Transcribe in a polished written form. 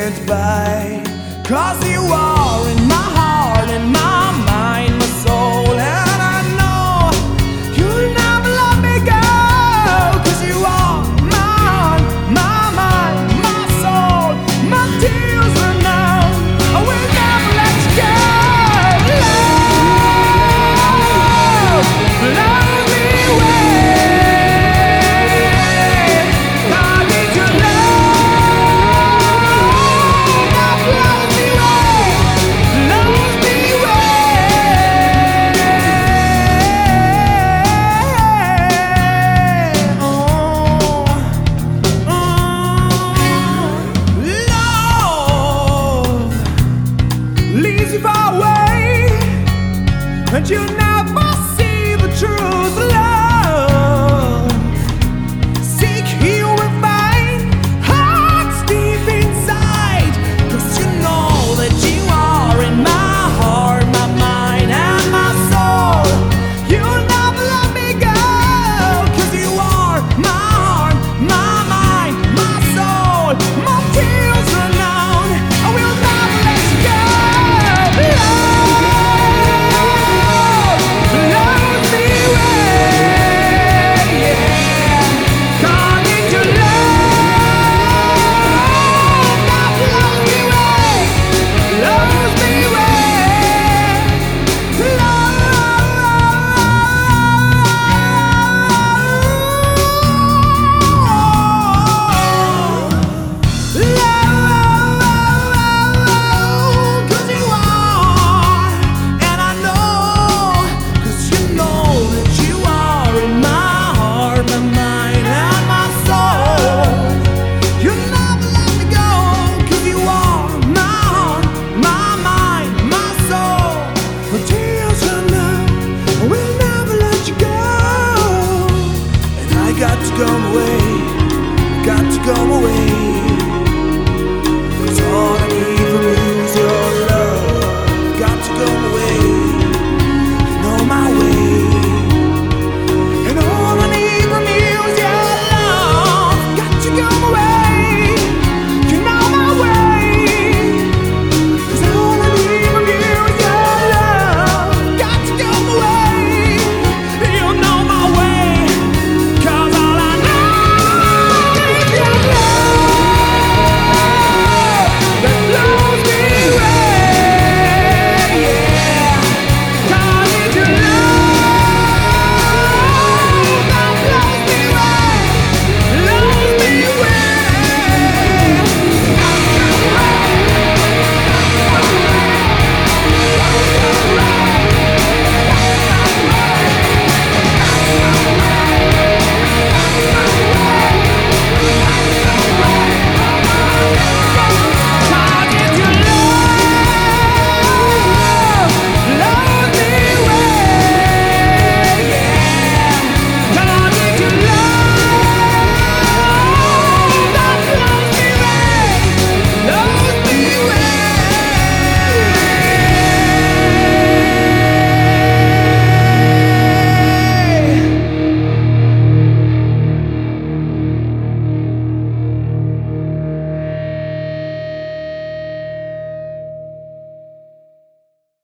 can't buy. 'Cause you are in my heart, in my mind, my soul. And I know you'll never let me go. 'Cause you are mine, my mind, my soul. My tears are numb, I will never let you go. Love, love me well. I need your love. Love me well. Love me well. Love leads you far away, and you never see the truth. Love